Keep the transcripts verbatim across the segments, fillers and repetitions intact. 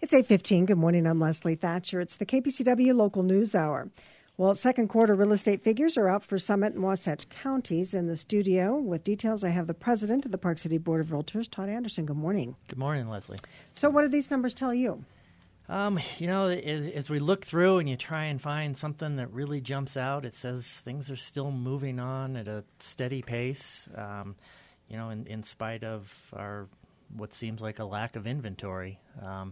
It's eight fifteen. Good morning. I'm Leslie Thatcher. It's the K P C W Local News Hour. Well, second quarter real estate figures are out for Summit and Wasatch counties. In the studio with details, I have the president of the Park City Board of Realtors, Todd Anderson. Good morning. Good morning, Leslie. So what do these numbers tell you? Um, you know, as, as we look through and you try and find something that really jumps out, it says things are still moving on at a steady pace, um, you know, in, in spite of our what seems like a lack of inventory. Um,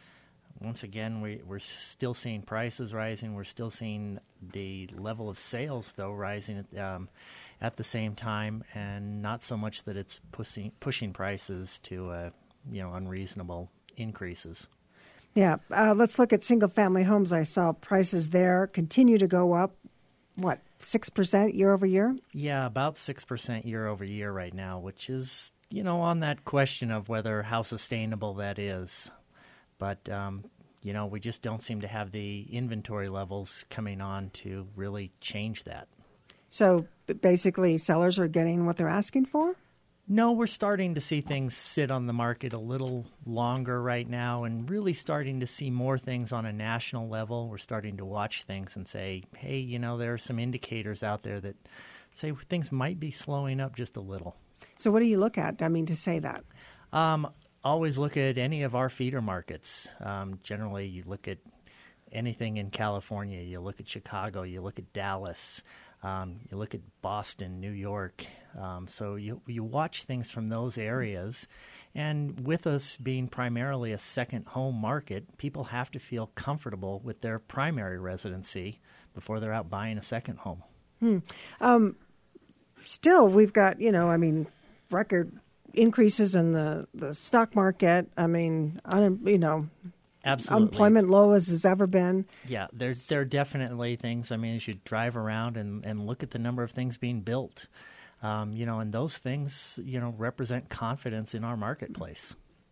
once again, we, we're still seeing prices rising. We're still seeing the level of sales, though, rising at, um, at the same time, and not so much that it's pushing, pushing prices to, uh, you know, unreasonable increases. Yeah, uh, let's look at single-family homes. I saw prices there continue to go up, what, six percent year over year? Yeah, about six percent year over year right now, which is, you know, on that question of whether how sustainable that is. But, um, you know, we just don't seem to have the inventory levels coming on to really change that. So basically sellers are getting what they're asking for? No, we're starting to see things sit on the market a little longer right now and really starting to see more things on a national level. We're starting to watch things and say, hey, you know, there are some indicators out there that say things might be slowing up just a little. So what do you look at, I mean, to say that? Um, always look at any of our feeder markets. Um, generally, you look at anything in California. You look at Chicago. You look at Dallas. Um, you look at Boston, New York. Um, so you you watch things from those areas. And with us being primarily a second home market, people have to feel comfortable with their primary residency before they're out buying a second home. Hmm. Um, still, we've got, you know, I mean, record increases in the, the stock market. I mean, un, you know, Absolutely. Unemployment low as it's ever been. Yeah, there's there are definitely things. I mean, as you drive around and, and look at the number of things being built, um, you know, and those things, you know, represent confidence in our marketplace.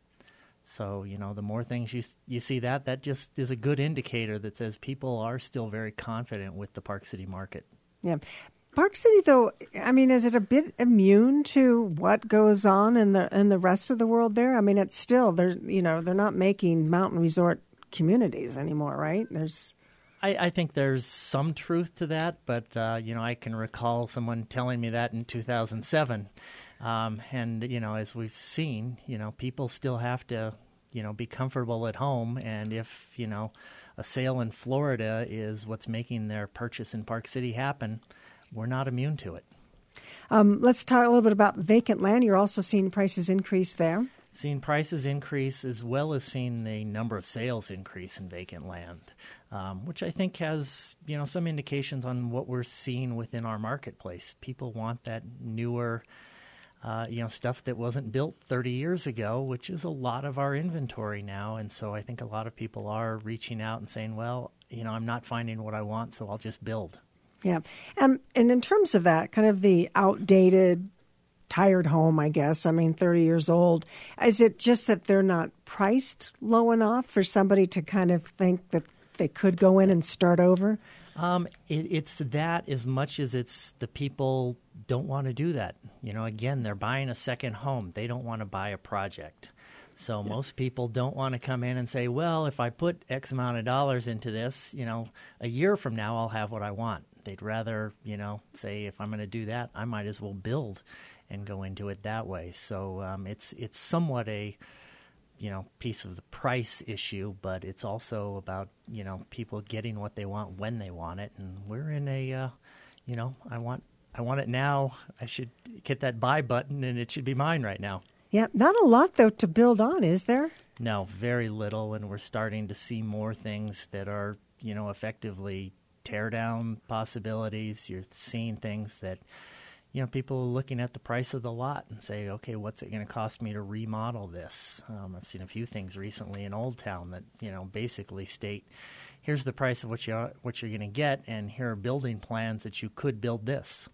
So, you know, the more things you you see that, that just is a good indicator that says people are still very confident with the Park City market. Yeah. Park City, though, I mean, is it a bit immune to what goes on in the in the rest of the world there? I mean, it's still, there's, you know, they're not making mountain resort communities anymore, right? There's, I, I think there's some truth to that, but, uh, you know, I can recall someone telling me that in two thousand seven. Um, and, you know, as we've seen, you know, people still have to, you know, be comfortable at home. And if, you know, a sale in Florida is what's making their purchase in Park City happen, we're not immune to it. Um, let's talk a little bit about vacant land. You're also seeing prices increase there. Seeing prices increase as well as seeing the number of sales increase in vacant land, um, which I think has, you know, some indications on what we're seeing within our marketplace. People want that newer, uh, you know, stuff that wasn't built thirty years ago, which is a lot of our inventory now. And so I think a lot of people are reaching out and saying, well, you know, I'm not finding what I want, so I'll just build. Yeah. Um, and in terms of that, kind of the outdated, tired home, I guess, I mean, thirty years old, is it just that they're not priced low enough for somebody to kind of think that they could go in and start over? Um, it, it's that as much as it's the people don't want to do that. You know, again, they're buying a second home. They don't want to buy a project. So yeah. Most people don't want to come in and say, well, if I put X amount of dollars into this, you know, a year from now I'll have what I want. They'd rather, you know, say if I'm going to do that, I might as well build and go into it that way. So um, it's it's somewhat a, you know, piece of the price issue, but it's also about, you know, people getting what they want when they want it. And we're in a, uh, you know, I want I want it now. I should hit that buy button and it should be mine right now. Yeah, not a lot, though, to build on, is there? No, very little, and we're starting to see more things that are, you know, effectively tear down possibilities. You're seeing things that, you know, people are looking at the price of the lot and say, okay, what's it going to cost me to remodel this? Um, I've seen a few things recently in Old Town that, you know, basically state, here's the price of what, you are, what you're going to get, and here are building plans that you could build this.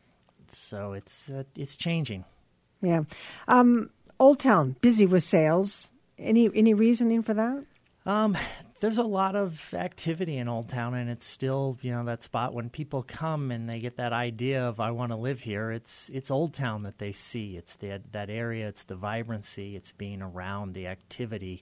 So it's uh, it's changing. Yeah. Um, Old Town, busy with sales. Any any reasoning for that? Um, there's a lot of activity in Old Town, and it's still, you know, that spot when people come and they get that idea of I want to live here. It's it's Old Town that they see. It's the, that area. It's the vibrancy. It's being around the activity,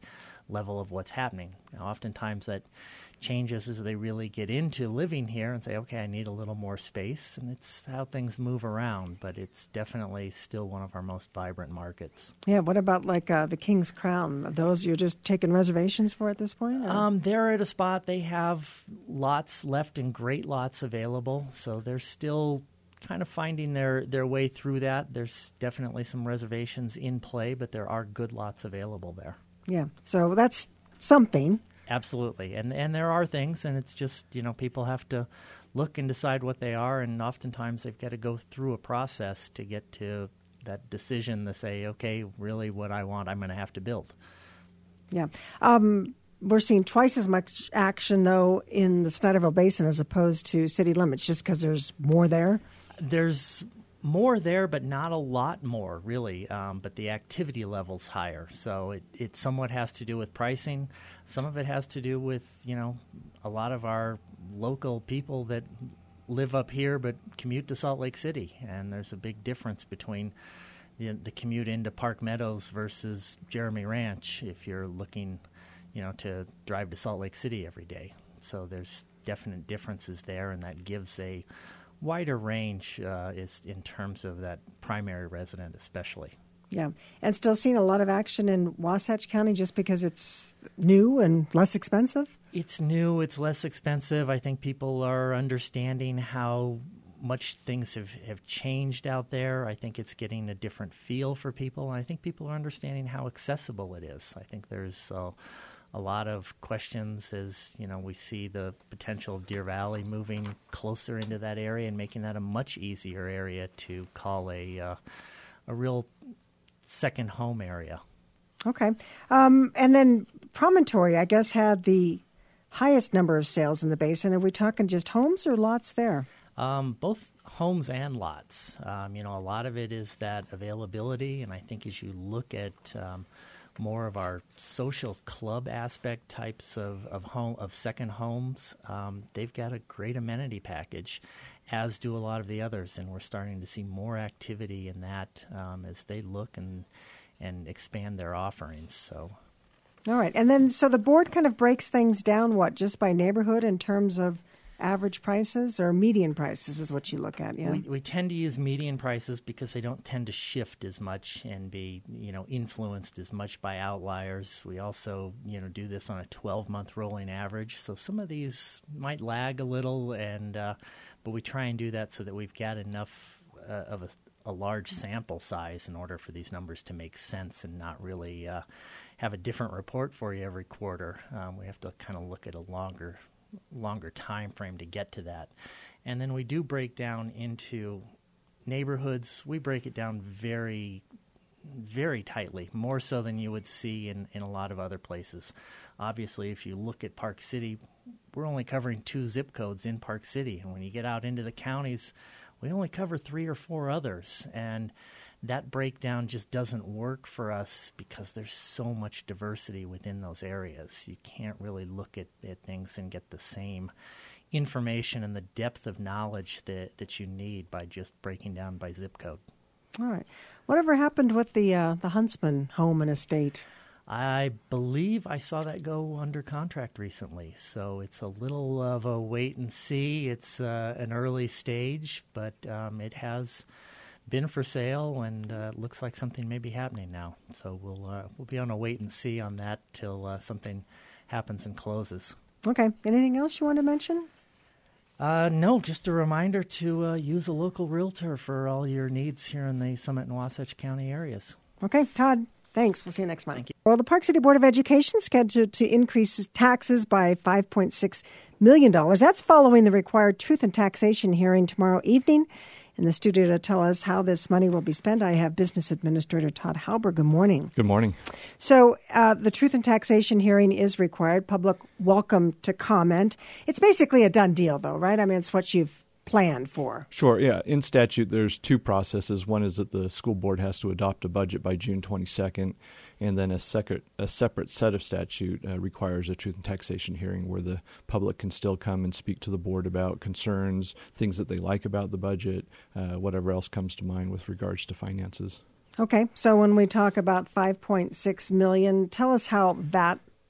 level of what's happening. Now, oftentimes that changes as they really get into living here and say, okay, I need a little more space, and it's how things move around, but it's definitely still one of our most vibrant markets. Yeah, what about like uh, the King's Crown? Those you're just taking reservations for at this point? Um, they're at a spot, they have lots left and great lots available, so they're still kind of finding their, their way through that. There's definitely some reservations in play, but there are good lots available there. Yeah, so that's something. Absolutely. And and there are things, and it's just, you know, people have to look and decide what they are, and oftentimes they've got to go through a process to get to that decision to say, okay, really what I want, I'm going to have to build. Yeah. Um, we're seeing twice as much action, though, in the Snyderville Basin as opposed to city limits, just because there's more there? There's more there, but not a lot more, really. Um, but the activity level's higher. So it, it somewhat has to do with pricing. Some of it has to do with, you know, a lot of our local people that live up here but commute to Salt Lake City. And there's a big difference between the, the commute into Park Meadows versus Jeremy Ranch if you're looking, you know, to drive to Salt Lake City every day. So there's definite differences there, and that gives a wider range uh, is in terms of that primary resident especially. Yeah, and still seeing a lot of action in Wasatch County just because it's new and less expensive? It's new, it's less expensive. I think people are understanding how much things have, have changed out there. I think it's getting a different feel for people, and I think people are understanding how accessible it is. I think there's uh, a lot of questions as, you know, we see the potential of Deer Valley moving closer into that area and making that a much easier area to call a uh, a real second home area. Okay. Um, and then Promontory, I guess, had the highest number of sales in the basin. Are we talking just homes or lots there? Um, both homes and lots. Um, you know, a lot of it is that availability, and I think as you look at um, more of our social club aspect types of, of home of second homes, um, they've got a great amenity package, as do a lot of the others, and we're starting to see more activity in that um, as they look and and expand their offerings. So, all right, and then so the board kind of breaks things down, what, just by neighborhood in terms of average prices, or median prices is what you look at? Yeah, we, we tend to use median prices because they don't tend to shift as much and be, you know, influenced as much by outliers. We also, you know, do this on a twelve-month rolling average, so some of these might lag a little, and uh, but we try and do that so that we've got enough uh, of a, a large sample size in order for these numbers to make sense and not really uh, have a different report for you every quarter. Um, we have to kind of look at a longer longer time frame to get to that. And then we do break down into neighborhoods. We break it down very, very tightly, more so than you would see in, in a lot of other places. Obviously, if you look at Park City, we're only covering two zip codes in Park City. And when you get out into the counties, we only cover three or four others. And that breakdown just doesn't work for us because there's so much diversity within those areas. You can't really look at, at things and get the same information and the depth of knowledge that, that you need by just breaking down by zip code. All right. Whatever happened with the uh, the Huntsman home and estate? I believe I saw that go under contract recently, so it's a little of a wait and see. It's uh, an early stage, but um, it has been for sale, and uh, looks like something may be happening now. So we'll uh, we'll be on a wait and see on that till uh, something happens and closes. Okay. Anything else you want to mention? Uh, no, just a reminder to uh, use a local realtor for all your needs here in the Summit and Wasatch County areas. Okay, Todd, thanks. We'll see you next month. Thank you. Well, the Park City Board of Education is scheduled to increase taxes by five point six million dollars. That's following the required Truth and Taxation hearing tomorrow evening. In the studio to tell us how this money will be spent, I have Business Administrator Todd Hauber. Good morning. Good morning. So uh, the Truth and Taxation hearing is required. Public welcome to comment. It's basically a done deal, though, right? I mean, it's what you've planned for. Sure, yeah. In statute, there's two processes. One is that the school board has to adopt a budget by June twenty-second, and then a, sec- a separate set of statute uh, requires a Truth and Taxation hearing where the public can still come and speak to the board about concerns, things that they like about the budget, uh, whatever else comes to mind with regards to finances. Okay, so when we talk about five point six million dollars, tell us how that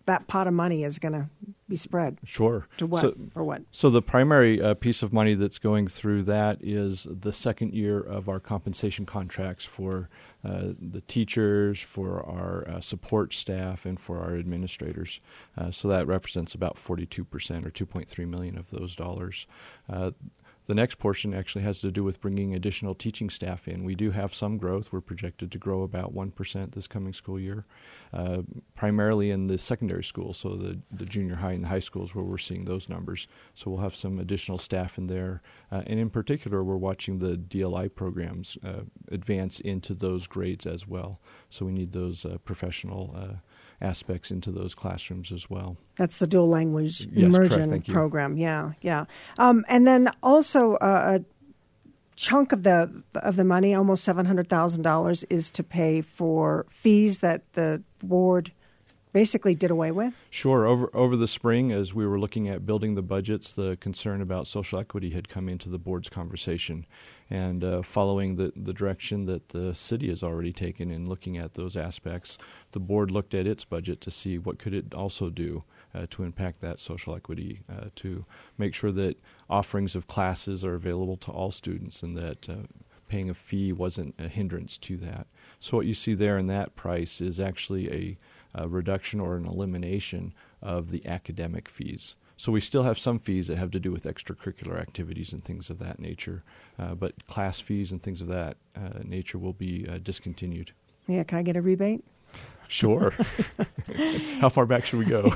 that pot of money is going to be spread. Sure. To what? So, For what? So the primary uh, piece of money that's going through that is the second year of our compensation contracts for uh, the teachers, for our uh, support staff, and for our administrators. Uh, so that represents about forty-two percent or two point three million dollars of those dollars. Uh, The next portion actually has to do with bringing additional teaching staff in. We do have some growth. We're projected to grow about one percent this coming school year, uh, primarily in the secondary schools, so the, the junior high and the high schools where we're seeing those numbers. So we'll have some additional staff in there. Uh, and in particular, we're watching the D L I programs uh, advance into those grades as well. So we need those uh, professional uh, aspects into those classrooms as well. That's the dual language Yes, immersion correct, program. Yeah, yeah. Um, and then also uh, a chunk of the of the money, almost seven hundred thousand dollars, is to pay for fees that the board basically did away with? Sure. Over over the spring, as we were looking at building the budgets, the concern about social equity had come into the board's conversation. And uh, following the, the direction that the city has already taken in looking at those aspects, the board looked at its budget to see what could it also do uh, to impact that social equity, uh, to make sure that offerings of classes are available to all students and that uh, paying a fee wasn't a hindrance to that. So what you see there in that price is actually a a reduction or an elimination of the academic fees. So we still have some fees that have to do with extracurricular activities and things of that nature, uh, but class fees and things of that uh, nature will be uh, discontinued. Yeah, can I get a rebate? Sure. How far back should we go?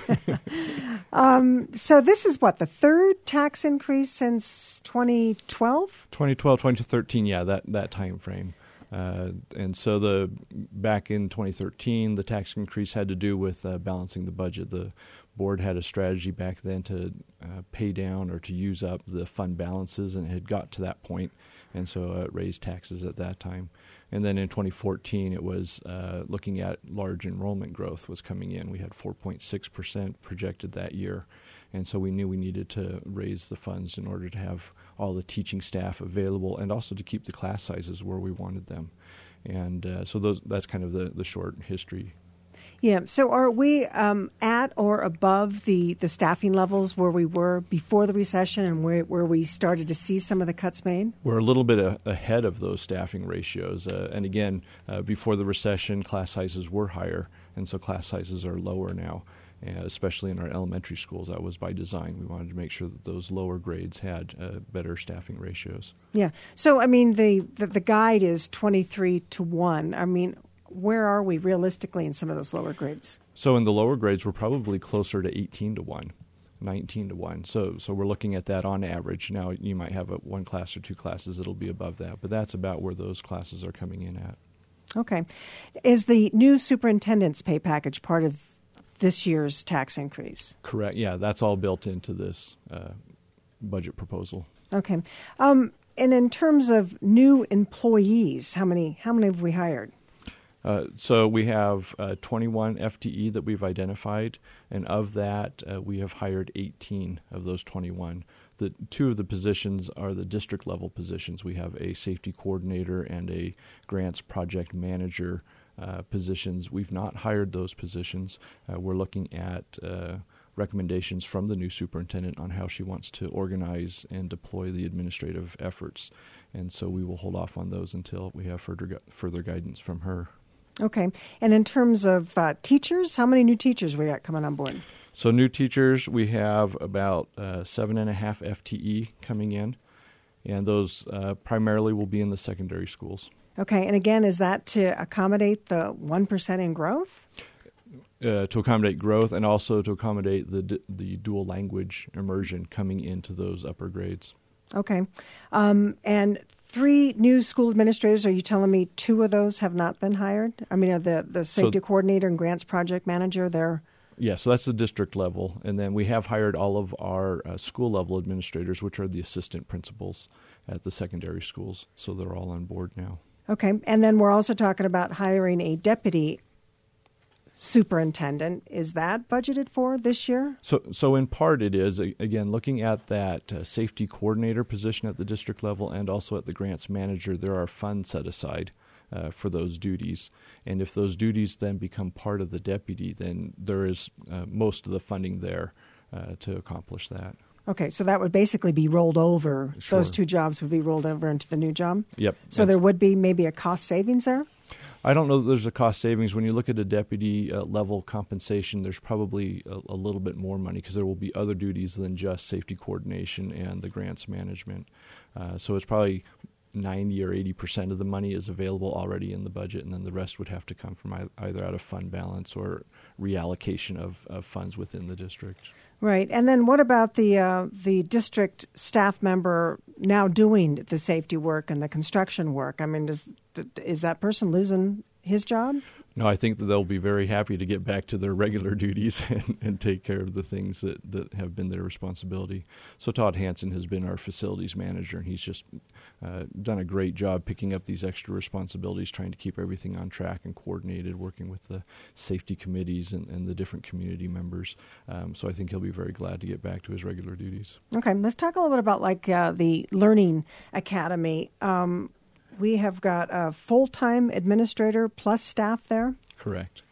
um, so this is what, the third tax increase since twenty twelve? twenty twelve, twenty thirteen, yeah, that, that time frame. Uh, and so the back in twenty thirteen, the tax increase had to do with uh, balancing the budget. The board had a strategy back then to uh, pay down or to use up the fund balances, and it had got to that point, and so uh, it raised taxes at that time. And then in twenty fourteen, it was uh, looking at large enrollment growth was coming in. We had four point six percent projected that year, and so we knew we needed to raise the funds in order to have all the teaching staff available and also to keep the class sizes where we wanted them. And uh, so those that's kind of the, the short history. Yeah. So are we um, at or above the, the staffing levels where we were before the recession and where, where we started to see some of the cuts made? We're a little bit a, ahead of those staffing ratios. Uh, and again, uh, before the recession, class sizes were higher, and so class sizes are lower now. Uh, especially in our elementary schools. That was by design. We wanted to make sure that those lower grades had uh, better staffing ratios. Yeah. So, I mean, the, the, the guide is twenty-three to one. I mean, where are we realistically in some of those lower grades? So in the lower grades, we're probably closer to eighteen to one, nineteen to one. So so we're looking at that on average. Now, you might have a, one class or two classes that'll be above that, but that's about where those classes are coming in at. Okay. Is the new superintendent's pay package part of this year's tax increase? Correct. Yeah, that's all built into this uh, budget proposal. Okay. Um, and in terms of new employees, how many how many have we hired? Uh, so we have uh, twenty-one F T E that we've identified, and of that, uh, we have hired eighteen of those twenty-one. The two of the positions are the district level positions. We have a safety coordinator and a grants project manager Uh, positions. We've not hired those positions. Uh, we're looking at uh, recommendations from the new superintendent on how she wants to organize and deploy the administrative efforts. And so we will hold off on those until we have further gu- further guidance from her. Okay. And in terms of uh, teachers, how many new teachers we got coming on board? So new teachers, we have about uh, seven and a half F T E coming in, and those uh, primarily will be in the secondary schools. Okay, and again, is that to accommodate the one percent in growth? Uh, to accommodate growth and also to accommodate the the dual language immersion coming into those upper grades. Okay. Um, and three new school administrators, are you telling me two of those have not been hired? I mean, are the, the safety so, coordinator and grants project manager, they're... Yeah, so that's the district level. And then we have hired all of our uh, school level administrators, which are the assistant principals at the secondary schools. So they're all on board now. Okay, and then we're also talking about hiring a deputy superintendent. Is that budgeted for this year? So so in part it is. Again, looking at that uh, safety coordinator position at the district level and also at the grants manager, there are funds set aside uh, for those duties. And if those duties then become part of the deputy, then there is uh, most of the funding there uh, to accomplish that. Okay, so that would basically be rolled over. Sure. Those two jobs would be rolled over into the new job? Yep. So there would be maybe a cost savings there? I don't know that there's a cost savings. When you look at a deputy uh, level compensation, there's probably a, a little bit more money because there will be other duties than just safety coordination and the grants management. Uh, so it's probably ninety or eighty percent of the money is available already in the budget, and then the rest would have to come from either out of fund balance or reallocation of, of funds within the district. Right. And then what about the uh, the district staff member now doing the safety work and the construction work? I mean, does, is that person losing his job? No, I think that they'll be very happy to get back to their regular duties and, and take care of the things that, that have been their responsibility. So Todd Hansen has been our facilities manager, and he's just uh, done a great job picking up these extra responsibilities, trying to keep everything on track and coordinated, working with the safety committees and, and the different community members. Um, so I think he'll be very glad to get back to his regular duties. Okay, let's talk a little bit about like uh, the Learning Academy. Um, We have got a full-time administrator plus staff there. Correct.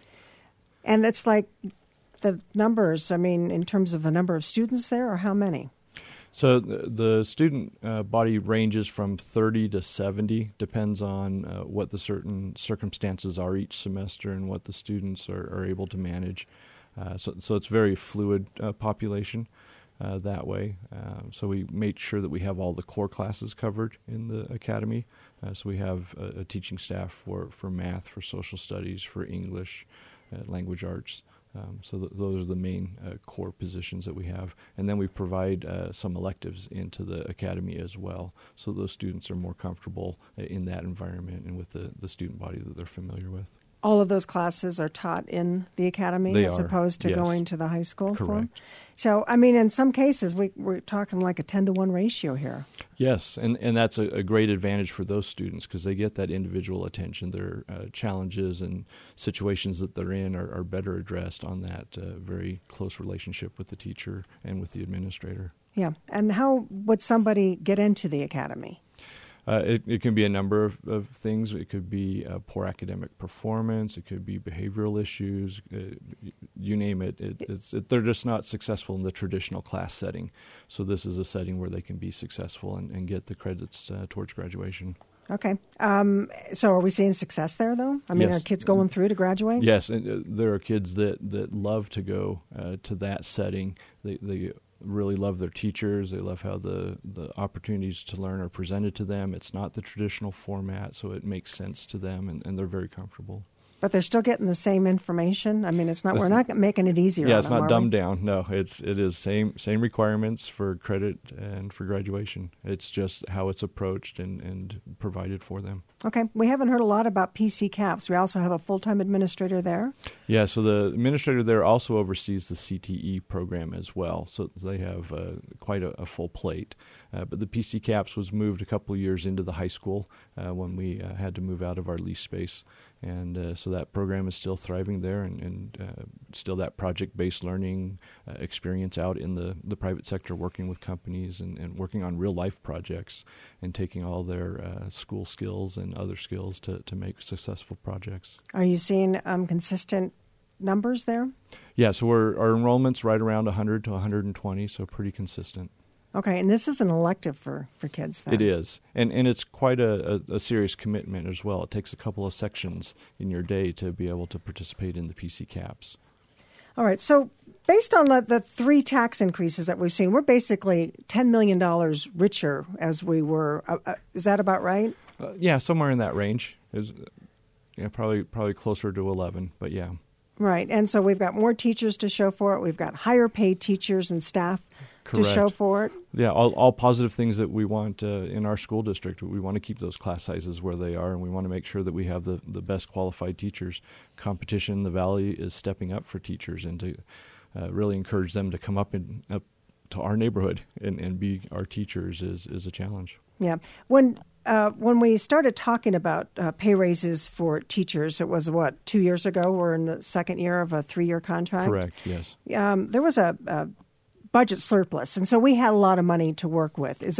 And it's like the numbers, I mean, in terms of the number of students there, or how many? So the, the student uh, body ranges from thirty to seventy, depends on uh, what the certain circumstances are each semester and what the students are, are able to manage. Uh, so, so it's very fluid uh, population. Uh, that way. Um, so we make sure that we have all the core classes covered in the academy. Uh, so we have a, a teaching staff for, for math, for social studies, for English, uh, language arts. Um, so th- those are the main uh, core positions that we have. And then we provide uh, some electives into the academy as well. So those students are more comfortable in that environment and with the, the student body that they're familiar with. All of those classes are taught in the academy They as are, opposed to yes. going to the high school for them? Correct. So, I mean, in some cases, we, we're talking like a ten to one ratio here. Yes, and, and that's a, a great advantage for those students because they get that individual attention. Their uh, challenges and situations that they're in are, are better addressed on that uh, very close relationship with the teacher and with the administrator. Yeah. And how would somebody get into the academy? Uh, it, it can be a number of, of things. It could be uh, poor academic performance. It could be behavioral issues. Uh, you name it. it, it's, it they're just not successful in the traditional class setting. So this is a setting where they can be successful and, and get the credits uh, towards graduation. Okay. Um, so are we seeing success there, though? I mean, Yes. are kids going through to graduate? Yes, and uh, there are kids that, that love to go uh, to that setting. They they really love their teachers. They love how the, the opportunities to learn are presented to them. It's not the traditional format, so it makes sense to them, and, and they're very comfortable. But they're still getting the same information? I mean, it's not. It's, we're not making it easier Yeah, on it's them, not are dumbed we? down. No, it's it is same same requirements for credit and for graduation. It's just how it's approached and, and provided for them. Okay. We haven't heard a lot about P C CAPS. We also have a full-time administrator there. Yeah, so the administrator there also oversees the C T E program as well. So they have uh, quite a, a full plate. Uh, but the P C CAPS was moved a couple of years into the high school uh, when we uh, had to move out of our lease space. And uh, so that program is still thriving there, and, and uh, still that project-based learning uh, experience out in the, the private sector, working with companies and, and working on real-life projects and taking all their uh, school skills and other skills to, to make successful projects. Are you seeing um, consistent numbers there? Yeah, so we're, our enrollment's right around one hundred to one hundred twenty, so pretty consistent. Okay, and this is an elective for, for kids then? It is, and and it's quite a, a, a serious commitment as well. It takes a couple of sections in your day to be able to participate in the P C CAPS. All right, so based on the, the three tax increases that we've seen, we're basically ten million dollars richer as we were. Uh, uh, is that about right? Uh, yeah, somewhere in that range. Is yeah, probably probably closer to eleven, but yeah. Right, and so we've got more teachers to show for it. We've got higher paid teachers and staff Correct. to show for it. Yeah, all, all positive things that we want uh, in our school district. We want to keep those class sizes where they are, and we want to make sure that we have the, the best qualified teachers. Competition in the Valley is stepping up for teachers, and to uh, really encourage them to come up, in, up to our neighborhood and, and be our teachers is, is a challenge. Yeah. When uh, when we started talking about uh, pay raises for teachers, it was, what, two years ago? We're in the second year of a three-year contract? Correct, yes. Um, there was a, a budget surplus, and so we had a lot of money to work with. Is that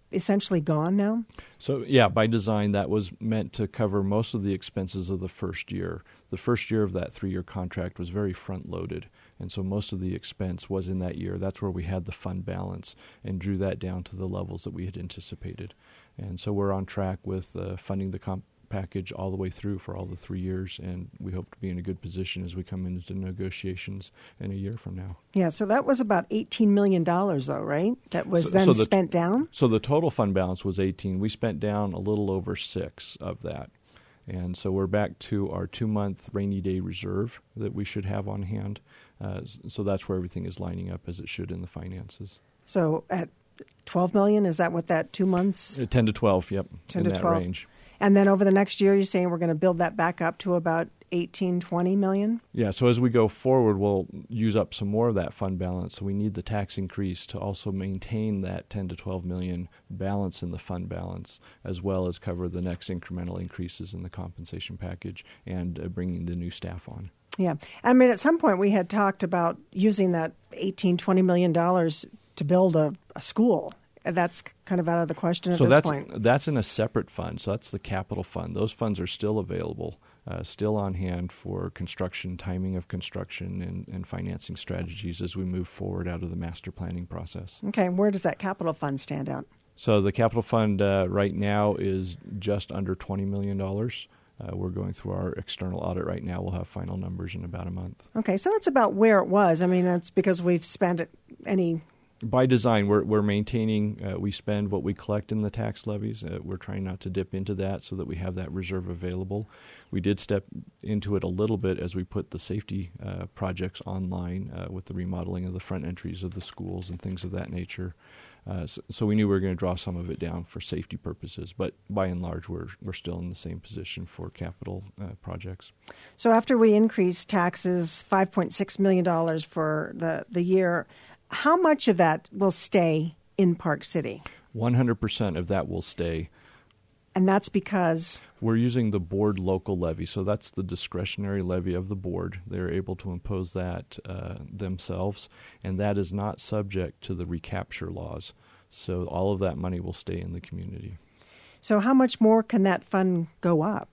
essentially gone now? So, yeah, by design, that was meant to cover most of the expenses of the first year. The first year of that three-year contract was very front-loaded, and so most of the expense was in that year. That's where we had the fund balance and drew that down to the levels that we had anticipated. And so we're on track with uh, funding the comp package all the way through for all the three years, and we hope to be in a good position as we come into negotiations in a year from now. Yeah, so that was about eighteen million dollars, though, right? That was so, then so the, spent down? So the total fund balance was eighteen. We spent down a little over six of that. And so we're back to our two-month rainy day reserve that we should have on hand. Uh, so that's where everything is lining up as it should in the finances. So at twelve million dollars, is that what that two months? Uh, ten to twelve, yep, ten in to that twelve. range. And then over the next year, you're saying we're going to build that back up to about eighteen, twenty million? Yeah, so as we go forward, we'll use up some more of that fund balance. So we need the tax increase to also maintain that ten to twelve million balance in the fund balance, as well as cover the next incremental increases in the compensation package and uh, bringing the new staff on. Yeah. I mean, at some point we had talked about using that eighteen, twenty million dollars to build a, a school. That's kind of out of the question at so this that's, point. that's in a separate fund. So that's the capital fund. Those funds are still available, uh, still on hand for construction, timing of construction, and, and financing strategies as we move forward out of the master planning process. Okay. Where does that capital fund stand out? So the capital fund uh, right now is just under twenty million dollars. Uh, we're going through our external audit right now. We'll have final numbers in about a month. Okay. So that's about where it was. I mean, that's because we've spent it any... By design, we're we're maintaining, uh, we spend what we collect in the tax levies. Uh, we're trying not to dip into that so that we have that reserve available. We did step into it a little bit as we put the safety uh, projects online uh, with the remodeling of the front entries of the schools and things of that nature. Uh, so, so we knew we were going to draw some of it down for safety purposes, but by and large, we're we're still in the same position for capital uh, projects. So after we increase taxes five point six million dollars for the, the year, how much of that will stay in Park City? one hundred percent of that will stay. And that's because? We're using the board local levy, so that's the discretionary levy of the board. They're able to impose that uh, themselves, and that is not subject to the recapture laws. So all of that money will stay in the community. So how much more can that fund go up?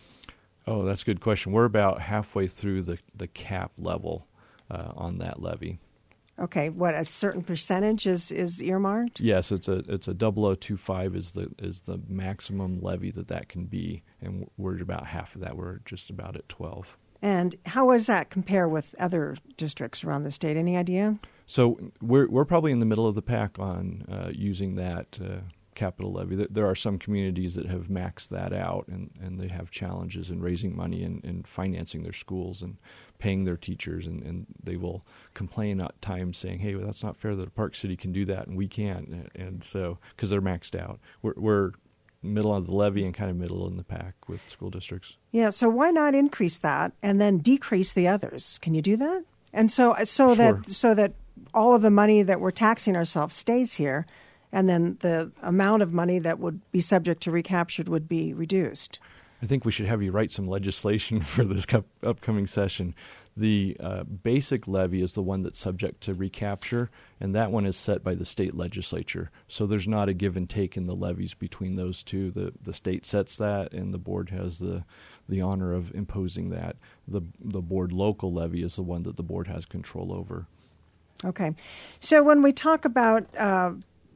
Oh, that's a good question. We're about halfway through the, the cap level uh, on that levy. Okay, what, a certain percentage is, is earmarked? Yes, it's a it's a double oh two five is the is the maximum levy that that can be, and we're at about half of that. We're just about at twelve. And how does that compare with other districts around the state? Any idea? So we're we're probably in the middle of the pack on uh, using that uh, capital levy. There are some communities that have maxed that out, and, and they have challenges in raising money and, and financing their schools and paying their teachers, and, and they will complain at times saying, hey, well, that's not fair that a Park City can do that and we can't. And, and so, because they're maxed out. We're, we're middle of the levy and kind of middle in the pack with school districts. Yeah, so why not increase that and then decrease the others? Can you do that? And so so Sure. that so that all of the money that we're taxing ourselves stays here, and then the amount of money that would be subject to recaptured would be reduced. I think we should have you write some legislation for this cup- upcoming session. The uh, basic levy is the one that's subject to recapture, and that one is set by the state legislature. So there's not a give and take in the levies between those two. The the state sets that, and the board has the the honor of imposing that. The the board local levy is the one that the board has control over. Okay. So when we talk about uh,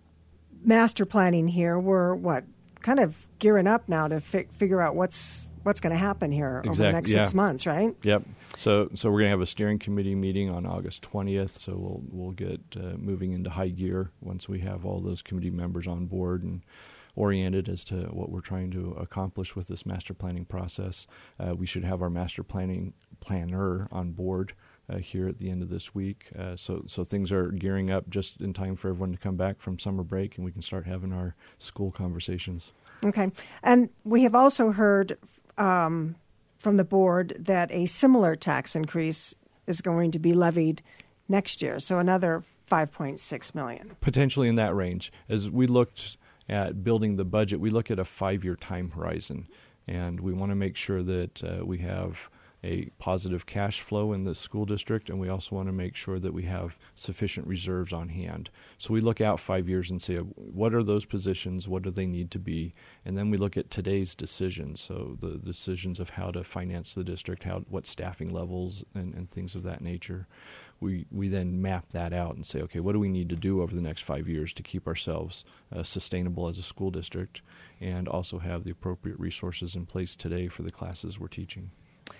master planning here, we're what kind of gearing up now to fi- figure out what's what's going to happen here Exactly, over the next yeah. six months, right? Yep. So so we're going to have a steering committee meeting on August twentieth. So we'll we'll get uh, moving into high gear once we have all those committee members on board and oriented as to what we're trying to accomplish with this master planning process. Uh, we should have our master planning planner on board uh, here at the end of this week. Uh, so so things are gearing up just in time for everyone to come back from summer break, and we can start having our school conversations. Okay. And we have also heard um, from the board that a similar tax increase is going to be levied next year, so another five point six million dollars. Potentially in that range. As we looked at building the budget, we look at a five-year time horizon, and we want to make sure that uh, we have a positive cash flow in the school district, and we also want to make sure that we have sufficient reserves on hand. So we look out five years and say, what are those positions, what do they need to be, and then we look at today's decisions, so the decisions of how to finance the district, how what staffing levels and, and things of that nature. We we then map that out and say, okay, what do we need to do over the next five years to keep ourselves uh, sustainable as a school district, and also have the appropriate resources in place today for the classes we're teaching.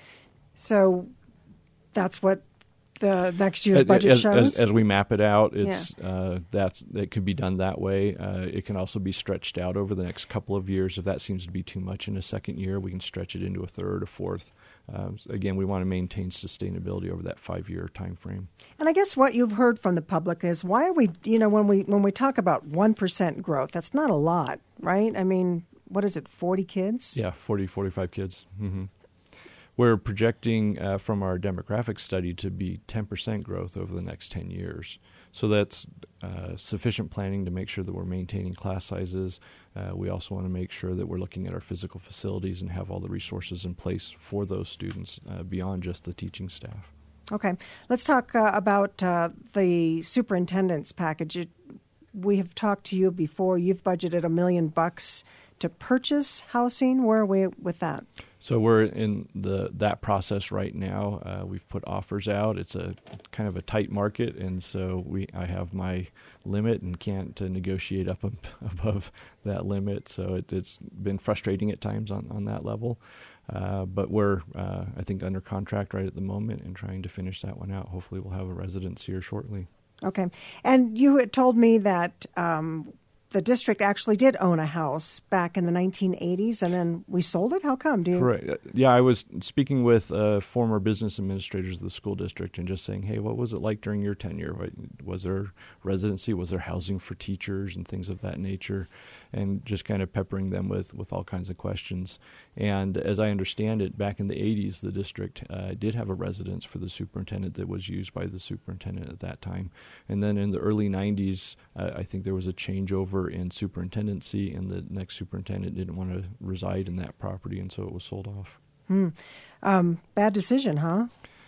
So that's what the next year's budget as, shows? As, as we map it out, it's yeah. uh, that's it could be done that way. Uh, it can also be stretched out over the next couple of years. If that seems to be too much in a second year, we can stretch it into a third or fourth. Um, again, we want to maintain sustainability over that five-year time frame. And I guess what you've heard from the public is, why are we, you know, when we when we talk about one percent growth, that's not a lot, right? I mean, what is it, forty kids? Yeah, forty, forty-five kids. Mm-hmm. We're projecting uh, from our demographic study to be ten percent growth over the next ten years. So that's uh, sufficient planning to make sure that we're maintaining class sizes. Uh, we also want to make sure that we're looking at our physical facilities and have all the resources in place for those students uh, beyond just the teaching staff. Okay. Let's talk uh, about uh, the superintendent's package. It, we have talked to you before. You've budgeted a million bucks to purchase housing. Where are we with that? So we're in the that process right now. Uh, we've put offers out. It's a kind of a tight market, and so we I have my limit and can't uh, negotiate up above that limit. So it, it's been frustrating at times on, on that level. Uh, but we're, uh, I think, under contract right at the moment and trying to finish that one out. Hopefully we'll have a residence here shortly. Okay. And you had told me that um, the district actually did own a house back in the nineteen eighties, and then we sold it? How come? Do you... Correct. Yeah, I was speaking with uh, former business administrators of the school district and just saying, hey, what was it like during your tenure? Was there residency? Was there housing for teachers and things of that nature? And just kind of peppering them with, with all kinds of questions. And as I understand it, back in the eighties, the district uh, did have a residence for the superintendent that was used by the superintendent at that time. And then in the early nineties, uh, I think there was a changeover in superintendency, and the next superintendent didn't want to reside in that property, and so it was sold off. Hmm. Um, bad decision, huh?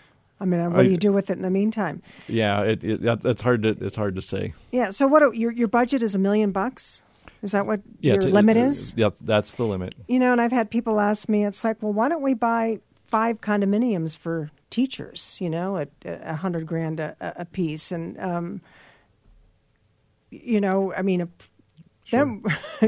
I mean, what I, do you do with it in the meantime? Yeah, it, it, it's hard to it's hard to say. Yeah. So what? Your your budget is a million bucks. Is that what yeah, your to, limit uh, is? Yeah, that's the limit. You know, and I've had people ask me, it's like, well, why don't we buy five condominiums for teachers? You know, at a hundred grand a, a piece, and um, you know, I mean. A, Sure. Them,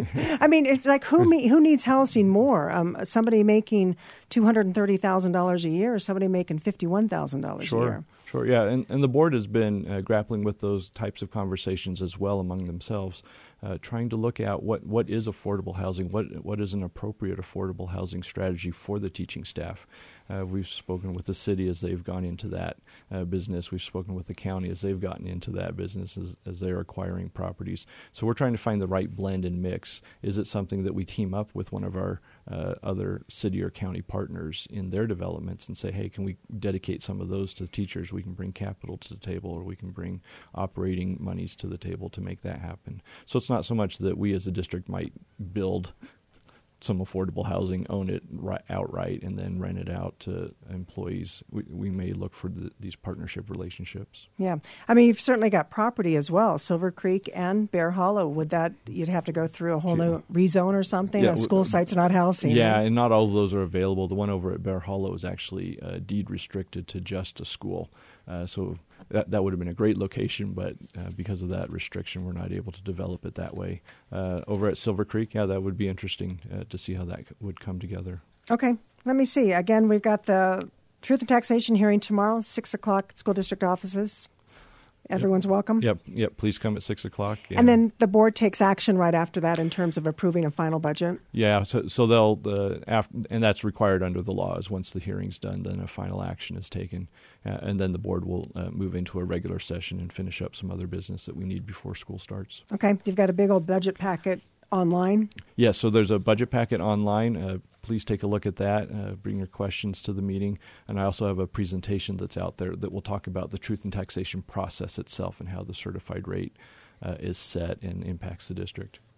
I mean, it's like who me, who needs housing more? Um, somebody making two hundred and thirty thousand dollars a year, or somebody making fifty one thousand dollars sure. a year? Sure, yeah, and, and the board has been uh, grappling with those types of conversations as well among themselves, uh, trying to look at what, what is affordable housing, what what is an appropriate affordable housing strategy for the teaching staff. Uh, we've spoken with the city as they've gone into that uh, business. We've spoken with the county as they've gotten into that business as, as they're acquiring properties. So we're trying to find the right blend and mix. Is it something that we team up with one of our uh, other city or county partners in their developments and say, hey, can we dedicate some of those to teachers? We can bring capital to the table, or we can bring operating monies to the table to make that happen. So it's not so much that we as a district might build some affordable housing, own it right, outright, and then rent it out to employees. We, we may look for the, these partnership relationships. Yeah. I mean, you've certainly got property as well, Silver Creek and Bear Hollow. Would that, you'd have to go through a whole new rezone or something? Yeah, a school site's not housing. Yeah, right? And not all of those are available. The one over at Bear Hollow is actually uh, deed restricted to just a school. Uh, so that, that would have been a great location, but uh, because of that restriction, we're not able to develop it that way. Uh, over at Silver Creek, yeah, that would be interesting uh, to see how that would come together. Okay, let me see. Again, we've got the Truth and Taxation hearing tomorrow, six o'clock at school district offices. Everyone's yep. welcome? Yep, yep. Please come at six o'clock. And, and then the board takes action right after that in terms of approving a final budget? Yeah, so, so they'll, uh, after, and that's required under the laws. Once the hearing's done, then a final action is taken. Uh, and then the board will uh, move into a regular session and finish up some other business that we need before school starts. Okay. You've got a big old budget packet online? Yes, yeah, so there's a budget packet online. Uh, please take a look at that. Uh, bring your questions to the meeting. And I also have a presentation that's out there that will talk about the truth and taxation process itself and how the certified rate uh, is set and impacts the district.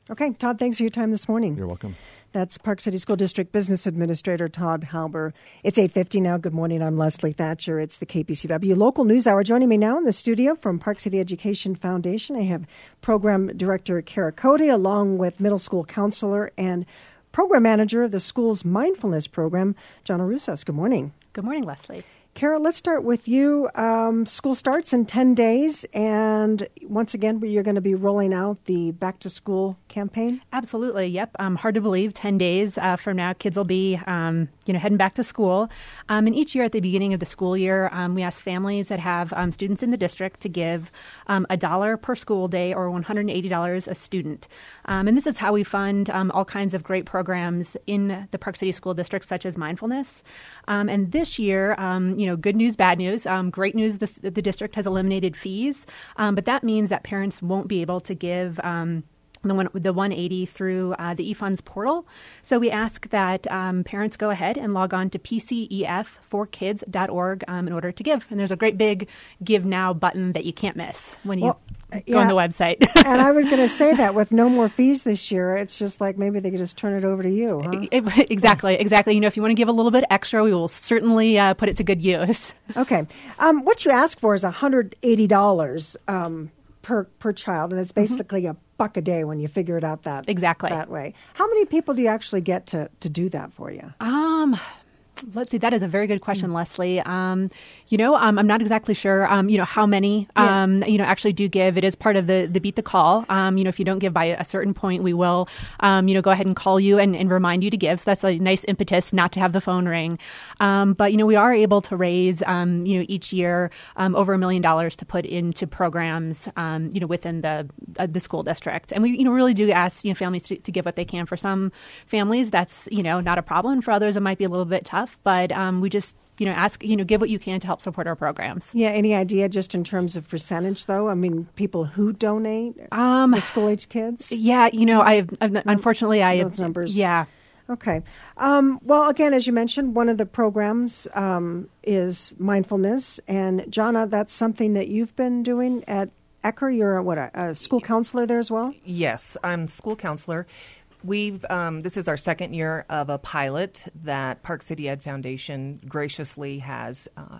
Okay, Todd, thanks for your time this morning. You're welcome. That's Park City School District Business Administrator Todd Halber. It's eight fifty now. Good morning. I'm Leslie Thatcher. It's the K P C W Local News Hour. Joining me now in the studio from Park City Education Foundation, I have Program Director Kara Cody, along with Middle School Counselor and Program Manager of the school's Mindfulness Program, Jonna Russos. Good morning. Good morning, Leslie. Kara, let's start with you. Um, school starts in ten days, and once again, you're going to be rolling out the Back to School campaign? Absolutely, yep. Um, hard to believe, ten days uh, from now, kids will be um, you know, heading back to school. Um, and each year at the beginning of the school year, um, we ask families that have um, students in the district to give um, a dollar per school day or one hundred eighty dollars a student. Um, and this is how we fund um, all kinds of great programs in the Park City School District, such as mindfulness. Um, and this year, um, you know, good news, bad news. Um, great news, this, the district has eliminated fees, um, but that means that parents won't be able to give um, the one, the one hundred eighty through uh, the eFunds portal. So we ask that um, parents go ahead and log on to P C E F for kids dot org um, in order to give. And there's a great big Give Now button that you can't miss when you well, go yeah. on the website. And I was going to say that with no more fees this year, it's just like maybe they could just turn it over to you, huh? It, exactly, exactly. You know, if you want to give a little bit extra, we will certainly uh, put it to good use. Okay. Um, what you ask for is one hundred eighty dollars um, per per child, and it's basically mm-hmm. a buck a day when you figure it out that exactly that way. How many people do you actually get to, to do that for you? Um, let's see. That is a very good question, mm. Leslie. Um, you know, um, I'm not exactly sure, um, you know, how many, um, yeah. you know, actually do give. It is part of the, the Beat the Call. Um, you know, if you don't give by a certain point, we will, um, you know, go ahead and call you and, and remind you to give. So that's a nice impetus not to have the phone ring. Um, but, you know, we are able to raise, um, you know, each year um, over a million dollars to put into programs, um, you know, within the uh, the school district. And we, you know, really do ask, you know, families to, to give what they can. For some families, that's, you know, not a problem. For others, it might be a little bit tough. But um, we just, you know, ask, you know, give what you can to help support our programs. Yeah. Any idea just in terms of percentage, though? I mean, people who donate, um, the school-age kids? Yeah. You know, I unfortunately, I Those numbers. Yeah. Okay. Um, well, again, as you mentioned, one of the programs um, is mindfulness. And, Jonna, that's something that you've been doing at Ecker. You're, what, a, a school counselor there as well? Yes, I'm school counselor. We've um, this is our second year of a pilot that Park City Ed Foundation graciously has uh,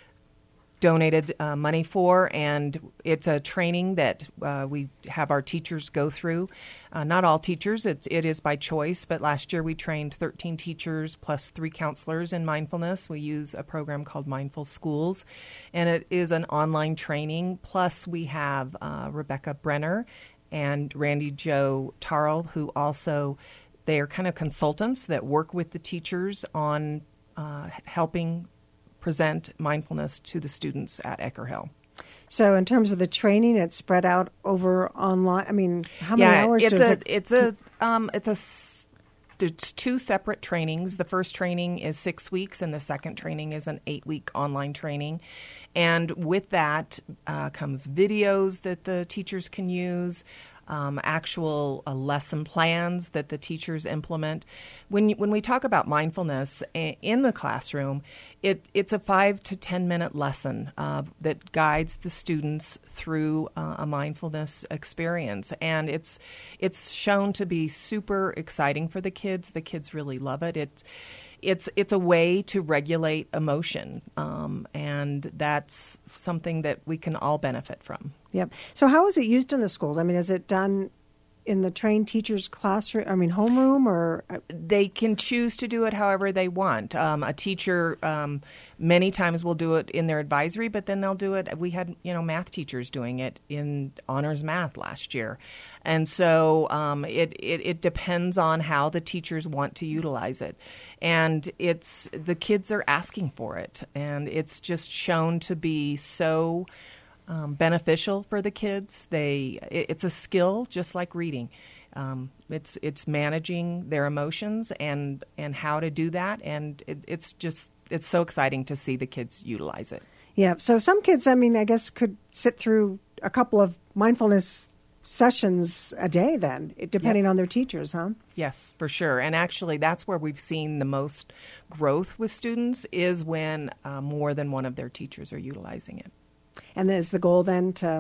donated uh, money for, and it's a training that uh, we have our teachers go through. Uh, not all teachers, it, it is by choice, but last year we trained thirteen teachers plus three counselors in mindfulness. We use a program called Mindful Schools, and it is an online training. Plus we have uh, Rebecca Brenner and Randy Joe Tarl, who also, they are kind of consultants that work with the teachers on uh, helping present mindfulness to the students at Ecker Hill. So in terms of the training, it's spread out over online. I mean, how many yeah, hours it's does a, it? It's a, um, it's a, it's two separate trainings. The first training is six weeks, and the second training is an eight-week online training. And with that uh, comes videos that the teachers can use, um, actual uh, lesson plans that the teachers implement. When when we talk about mindfulness in the classroom, it, it's a five to ten minute lesson uh, that guides the students through uh, a mindfulness experience, and it's it's shown to be super exciting for the kids. The kids really love it. It's It's it's a way to regulate emotion, um, and that's something that we can all benefit from. Yep. So how is it used in the schools? I mean, is it done in the trained teacher's classroom, I mean, homeroom, or? They can choose to do it however they want. Um, a teacher um, many times will do it in their advisory, but then they'll do it. We had, you know, math teachers doing it in honors math last year. And so um, it, it, it depends on how the teachers want to utilize it. And it's the kids are asking for it. And it's just shown to be so um, beneficial for the kids. They it, it's a skill just like reading. Um, it's it's managing their emotions and, and how to do that. And it, it's just it's so exciting to see the kids utilize it. Yeah. So some kids, I mean, I guess could sit through a couple of mindfulness sessions a day then, depending yep. on their teachers, huh? Yes, for sure. And actually, that's where we've seen the most growth with students is when uh, more than one of their teachers are utilizing it. And is the goal then to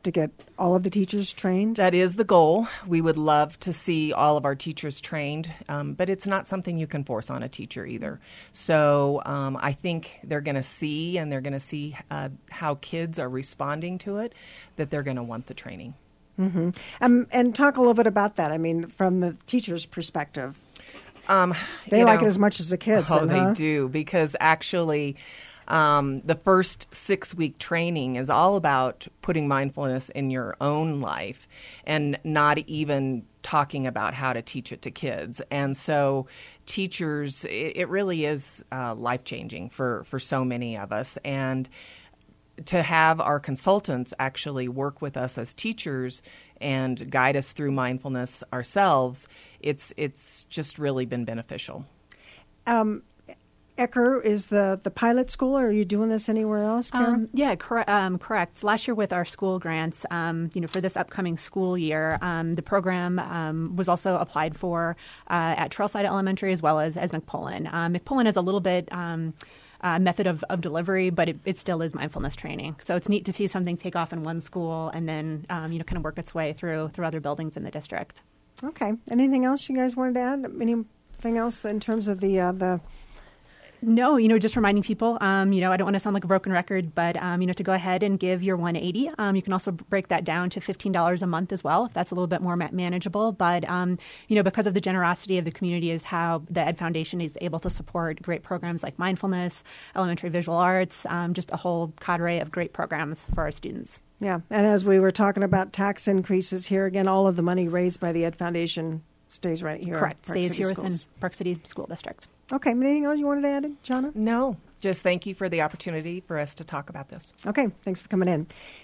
to get all of the teachers trained? That is the goal. We would love to see all of our teachers trained, um, but it's not something you can force on a teacher either. So um, I think they're going to see, and they're going to see uh, how kids are responding to it, that they're going to want the training. Mm-hmm. Um, and talk a little bit about that. I mean, from the teacher's perspective. Um, they like know, it as much as the kids. Oh, then, they huh? do, because actually um, the first six-week training is all about putting mindfulness in your own life and not even talking about how to teach it to kids. And so teachers, it, it really is uh, life-changing for, for so many of us. And to have our consultants actually work with us as teachers and guide us through mindfulness ourselves, it's it's just really been beneficial. Um, Ecker is the, the pilot school, or are you doing this anywhere else, Karen? Um, yeah, cor- um, correct. Last year with our school grants, um, you know, for this upcoming school year, um, the program um, was also applied for uh, at Trailside Elementary as well as, as McPullen. Um, McPullen is a little bit... Um, Uh, method of, of delivery, but it, it still is mindfulness training. So it's neat to see something take off in one school and then, um, you know, kind of work its way through through other buildings in the district. Okay. Anything else you guys wanted to add? Anything else in terms of the uh, the? No, you know, just reminding people, um, you know, I don't want to sound like a broken record, but, um, you know, to go ahead and give your one hundred eighty. Um, you can also break that down to fifteen dollars a month as well, if that's a little bit more ma- manageable. But, um, you know, because of the generosity of the community is how the Ed Foundation is able to support great programs like mindfulness, elementary visual arts, um, just a whole cadre of great programs for our students. Yeah. And as we were talking about tax increases here, again, all of the money raised by the Ed Foundation stays right here. Correct. Park Stays City here Schools. within Park City School District. Okay. Anything else you wanted to add, Jonna? No, just thank you for the opportunity for us to talk about this. Okay. Thanks for coming in.